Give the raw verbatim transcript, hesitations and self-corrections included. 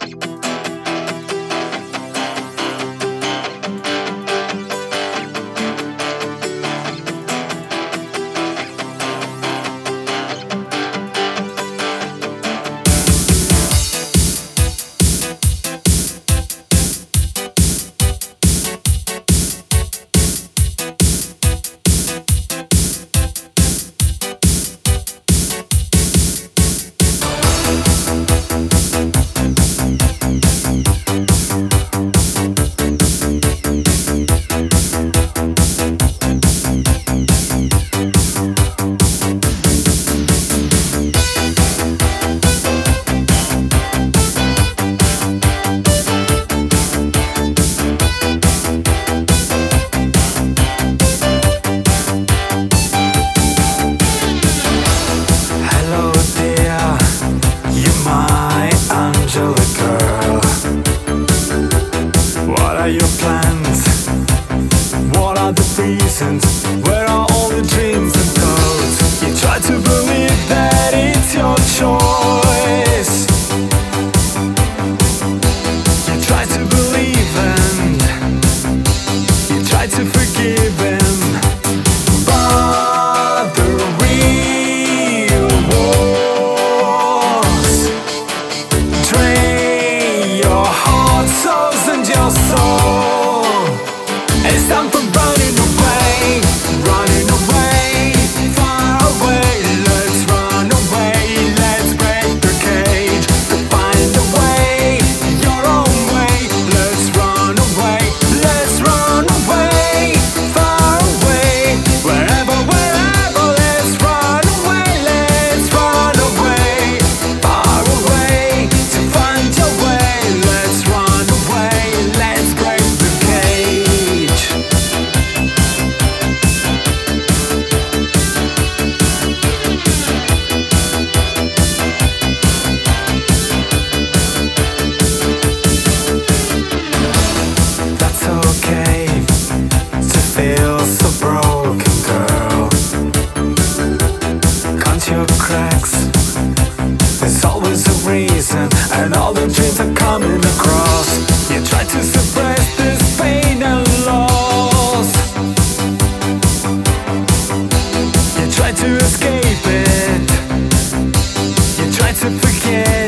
Your plans? What are the reasons? Where are all the dreams and thoughts? You try to believe that it's your choice. You try to believe and you try to forgive him, but the real wars drain your heart, souls and your soul. It's time for running away, running away, far away. Let's run away, let's break the cage, find a way, your own way. Let's run away, let's run away, far away, wherever, wherever. Let's run away, let's run away, far away, to find your way. Let's run away, let's break the cage. That's okay to feel so broken, girl. Count your cracks, there's always a reason, and all the dreams are coming across. You try to suppress this pain and loss. You try to escape it, you try to forget.